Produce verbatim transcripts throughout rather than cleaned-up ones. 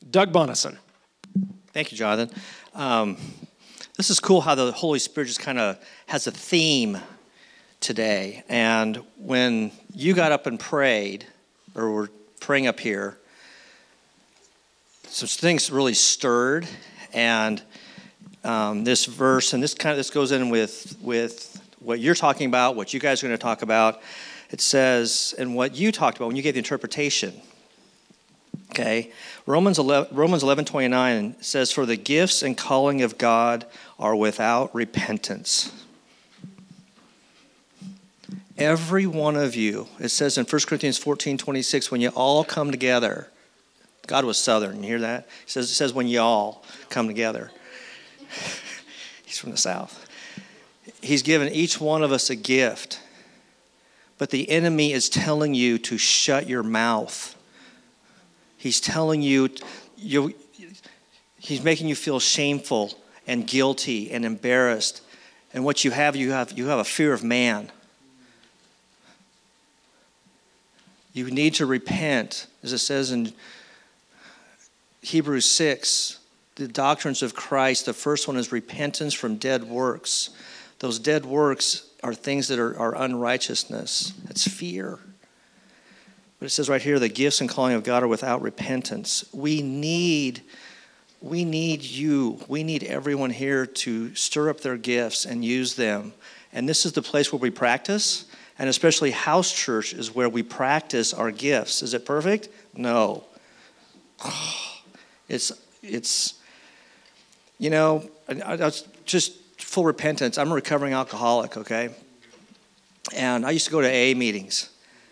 Doug Bonison. Thank you, Jonathan. Um, this is cool how the Holy Spirit just kind of has a theme today. And when you got up and prayed, or were praying up here, some things really stirred. And um, this verse, and this kind of this goes in with with what you're talking about, what you guys are going to talk about. It says, and what you talked about when you gave the interpretation. Okay, Romans eleven, Romans eleven twenty-nine says, "For the gifts and calling of God are without repentance." Every one of you, it says in First Corinthians fourteen twenty-six, when you all come together. God was Southern, you hear that? It says, it says when you all come together. He's from the South. He's given each one of us a gift, but the enemy is telling you to shut your mouth. He's telling you, you, he's making you feel shameful and guilty and embarrassed. And what you have, you have, you have a fear of man. You need to repent, as it says in Hebrews six, the doctrines of Christ. The first one is repentance from dead works. Those dead works are things that are, are unrighteousness. That's fear. But it says right here, the gifts and calling of God are without repentance. We need, we need you. We need everyone here to stir up their gifts and use them. And this is the place where we practice. And especially house church is where we practice our gifts. Is it perfect? No. It's, it's, you know, I, I was just full repentance. I'm a recovering alcoholic, okay? And I used to go to A A meetings.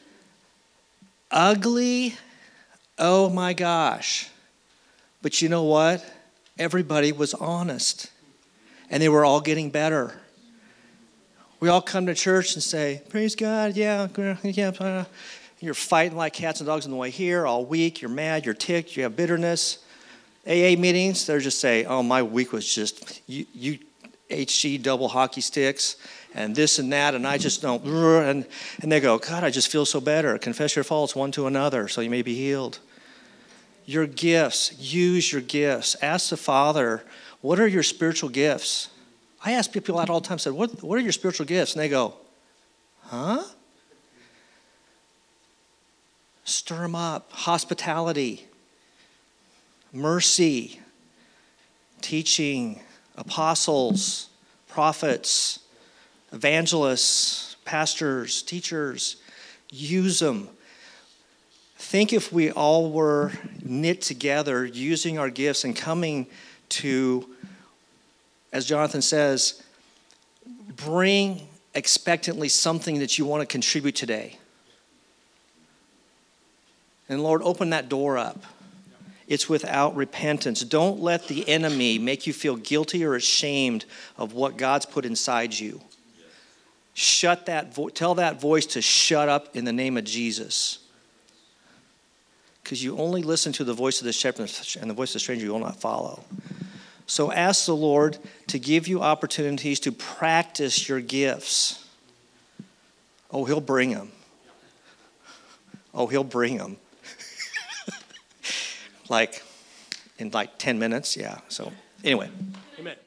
Ugly, oh my gosh. But you know what? Everybody was honest. And they were all getting better. We all come to church and say, praise God, yeah, yeah. You're fighting like cats and dogs on the way here all week. You're mad, you're ticked, you have bitterness. A A meetings, they're just saying, oh, my week was just, you, you H C double hockey sticks and this and that, and I just don't, and, and they go, God, I just feel so better. Confess your faults one to another so you may be healed. Your gifts, use your gifts. Ask the Father, what are your spiritual gifts? I ask people that all the time, said, what, what are your spiritual gifts? And they go, huh? Stir them up. Hospitality, mercy, teaching, apostles, prophets, evangelists, pastors, teachers. Use them. Think if we all were knit together, using our gifts and coming to, as Jonathan says, bring expectantly something that you want to contribute today. And Lord, open that door up. It's without repentance. Don't let the enemy make you feel guilty or ashamed of what God's put inside you. Shut that vo- tell that voice to shut up in the name of Jesus. Because you only listen to the voice of the shepherd, and the voice of the stranger you will not follow. So ask the Lord to give you opportunities to practice your gifts. Oh, he'll bring them. Oh, he'll bring them. Like in like ten minutes, yeah. So anyway. Amen.